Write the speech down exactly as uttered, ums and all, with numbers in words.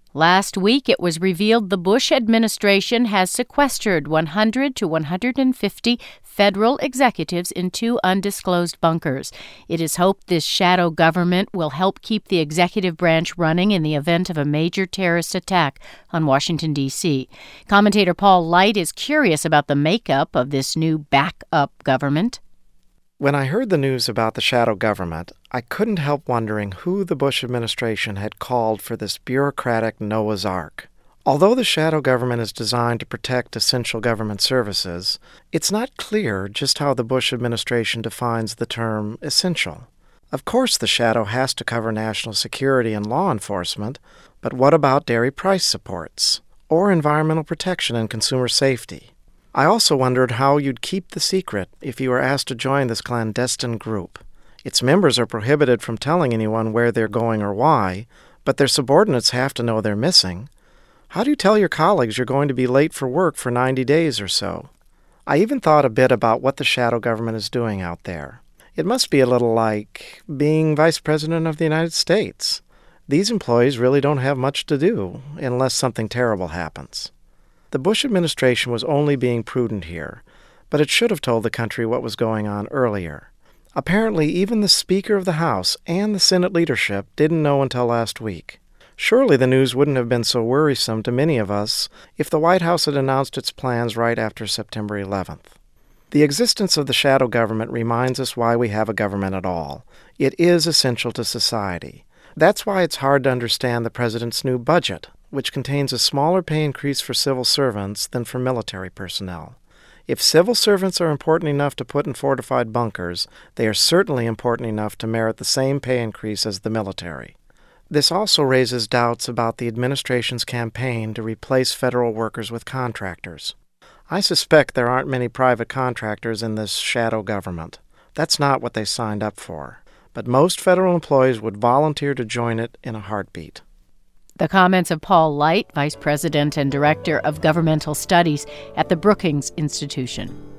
Last week, it was revealed the Bush administration has sequestered one hundred to one hundred fifty federal executives in two undisclosed bunkers. It is hoped this shadow government will help keep the executive branch running in the event of a major terrorist attack on Washington, D C Commentator Paul Light is curious about the makeup of this new backup government. When I heard the news about the shadow government, I couldn't help wondering who the Bush administration had called for this bureaucratic Noah's Ark. Although the shadow government is designed to protect essential government services, it's not clear just how the Bush administration defines the term essential. Of course, the shadow has to cover national security and law enforcement, but what about dairy price supports or environmental protection and consumer safety? I also wondered how you'd keep the secret if you were asked to join this clandestine group. Its members are prohibited from telling anyone where they're going or why, but their subordinates have to know they're missing. How do you tell your colleagues you're going to be late for work for ninety days or so? I even thought a bit about what the shadow government is doing out there. It must be a little like being Vice President of the United States. These employees really don't have much to do unless something terrible happens. The Bush administration was only being prudent here, but it should have told the country what was going on earlier. Apparently, even the Speaker of the House and the Senate leadership didn't know until last week. Surely the news wouldn't have been so worrisome to many of us if the White House had announced its plans right after September eleventh. The existence of the shadow government reminds us why we have a government at all. It is essential to society. That's why it's hard to understand the president's new budget, which contains a smaller pay increase for civil servants than for military personnel. If civil servants are important enough to put in fortified bunkers, they are certainly important enough to merit the same pay increase as the military. This also raises doubts about the administration's campaign to replace federal workers with contractors. I suspect there aren't many private contractors in this shadow government. That's not what they signed up for. But most federal employees would volunteer to join it in a heartbeat. The comments of Paul Light, Vice President and Director of Governmental Studies at the Brookings Institution.